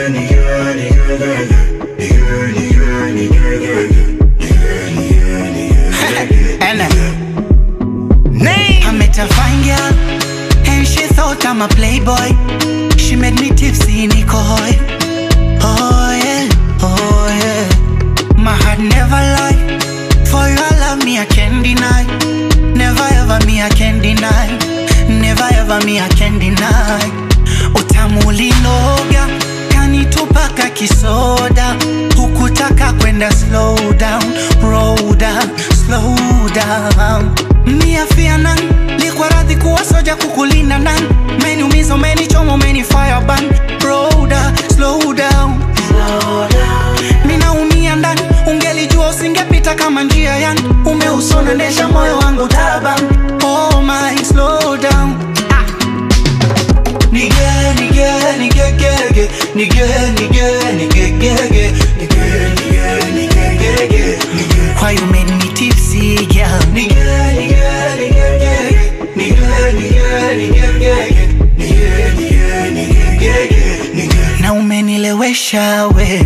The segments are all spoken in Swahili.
I met a fine girl and she thought I'm a playboy. She made me tipsy in alcohol. Oh yeah, oh yeah. My heart never lied. For your love me I can't deny. Never ever me I can't deny. Never ever me I can't deny. Utamu ulinoga kanitupaka kisoda. Hukutaka kwenda slow down, roll down, slow down. Mia fianan, likwa radhi kuwa soja kukulinda nan. Meni umizo, meni chomo, meni fireban. Roll down, slow down, slow down. Mina umia ndani, ungelijua usingepita kama njia yangu. Umeusona nesha moyo wangu taban. Oh my, slow down. Nige, nige, nige, gege. Nige, nige, nige, gege. Nige, nige, nige, gege. Why you made me tipsy, girl? Nige, nige, nige, gege. Nige, nige, nige, gege. Nige, nige, nige, gege. Na umenilewesha we.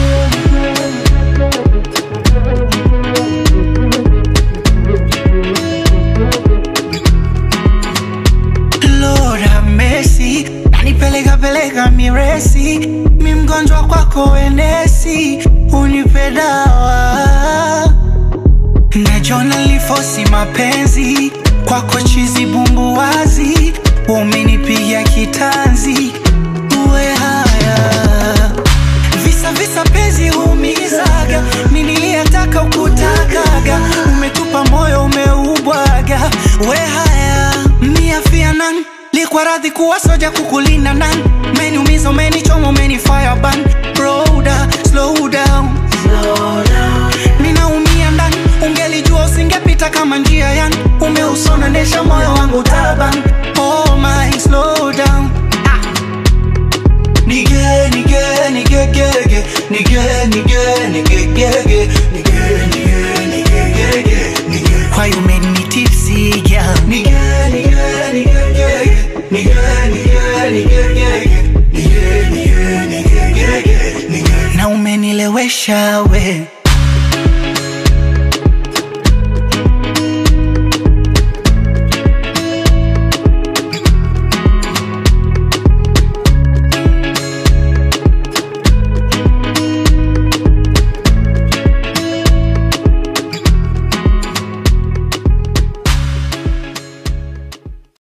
Pelega miresi. Mi mgonjwa kwako enesi. Unipe dawa. Najona lifosi mapenzi. Kwako chizi bumbu wazi. Umenipigia kitanzi. Uwe haya. Visa visa penzi umizaga. Niliyataka ukutakaga. Umetupa moyo umeubwaga. Uwe haya. Mia fianan, likwa radhi kuwa soja kukulinda nan. Meni umizo, meni chomo, meni fireban. Roll down, slow down, slow down. Mina umia ndani, ungelijua usingepita kama njia yangu. Umeusona nesha moyo wangu taban. Oh my, slow down. Nige, nige, nige, gege. Nige, nige, nige, gege. Nige, nige, nige, gege. Why you made me tipsy, girl? Nige, nige, nige, gege. Nige, nige, nige, gege. Nige, nige, nige, gege. Na umenilewesha we.